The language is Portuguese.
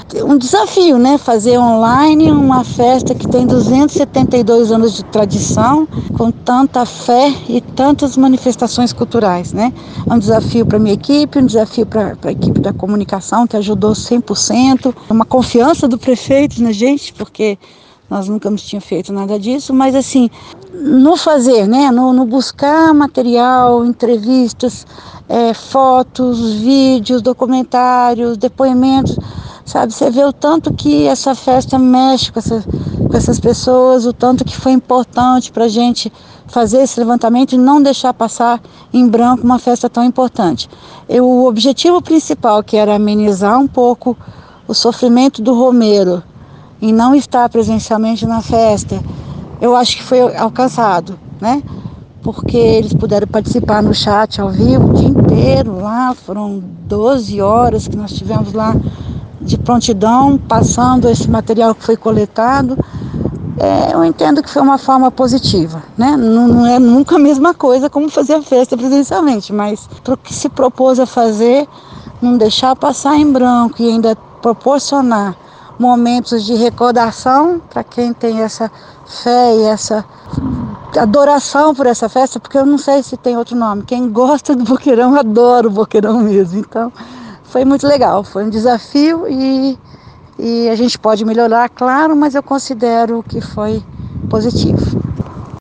um desafio, né? Fazer online uma festa que tem 272 anos de tradição, com tanta fé e tantas manifestações culturais, né? É um desafio para a minha equipe, um desafio para a equipe da comunicação, que ajudou 100%, uma confiança do prefeito na gente, porque nós nunca tínhamos feito nada disso, mas assim, no fazer, né? No buscar material, entrevistas, fotos, vídeos, documentários, depoimentos, sabe? Você vê o tanto que essa festa mexe com essas pessoas, o tanto que foi importante para a gente fazer esse levantamento e não deixar passar em branco uma festa tão importante. O objetivo principal, que era amenizar um pouco o sofrimento do romeiro e não estar presencialmente na festa, eu acho que foi alcançado, né? Porque eles puderam participar no chat ao vivo o dia inteiro lá, foram 12 horas que nós tivemos lá de prontidão, passando esse material que foi coletado. Eu entendo que foi uma forma positiva, né? Não é nunca a mesma coisa como fazer a festa presencialmente, mas para o que se propôs a fazer, não deixar passar em branco e ainda proporcionar momentos de recordação para quem tem essa fé e essa adoração por essa festa, porque eu não sei se tem outro nome. Quem gosta do Boqueirão adora o Boqueirão mesmo. Então, foi muito legal, foi um desafio e a gente pode melhorar, claro, mas eu considero que foi positivo.